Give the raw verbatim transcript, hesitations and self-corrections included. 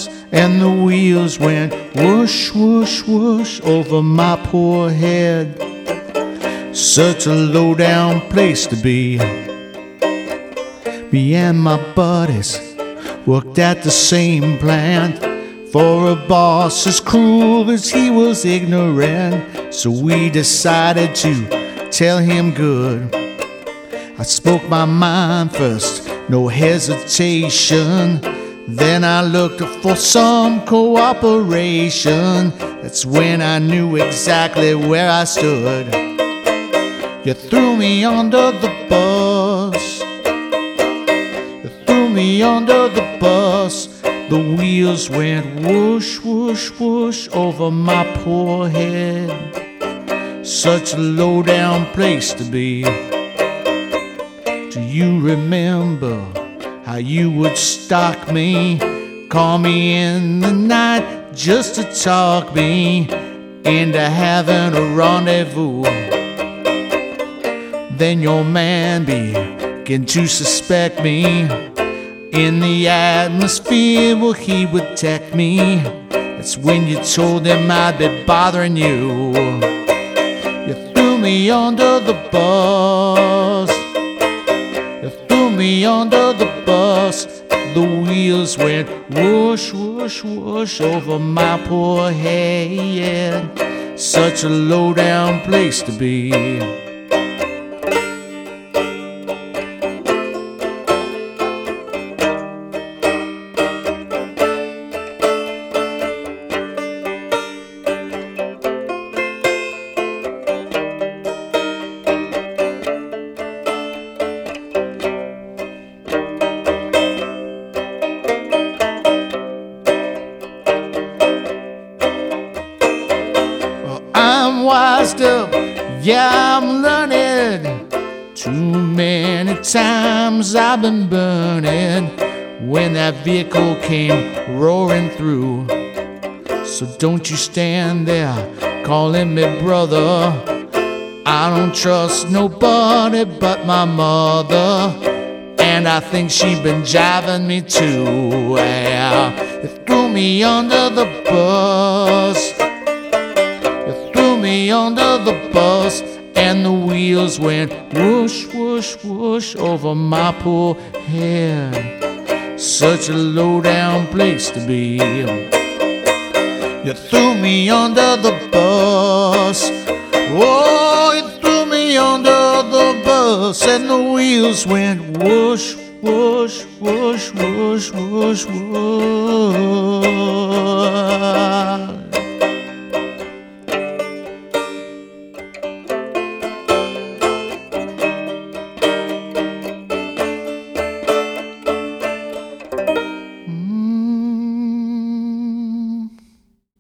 bus, and the wheels went whoosh, whoosh, whoosh over my poor head. Such a low-down place to be. Me and my buddies worked at the same plant, for a boss as cruel as he was ignorant. So we decided to tell him good. I spoke my mind first, no hesitation. Then I looked for some cooperation. That's when I knew exactly where I stood. You threw me under the bus. You threw me under the bus. The wheels went whoosh, whoosh, whoosh over my poor head. Such a low-down place to be. Do you remember how you would stalk me, call me in the night just to talk me into having a rendezvous? Then your man began to suspect me. In the atmosphere, well, he would detect me. That's when you told him I'd be bothering you. You threw me under the bus. You threw me under the bus. The wheels went whoosh, whoosh, whoosh over my poor head. Such a low-down place to be. I'm wised up, yeah, I'm learning. Too many times I've been burning when that vehicle came roaring through. So don't you stand there calling me brother. I don't trust nobody but my mother, and I think she's been jiving me too. Yeah, you threw me under the bus. Me under the bus, and the wheels went whoosh, whoosh, whoosh over my poor head. Such a low-down place to be. You threw me under the bus. Oh, you threw me under the bus, and the wheels went whoosh, whoosh, whoosh, whoosh, whoosh, whoosh.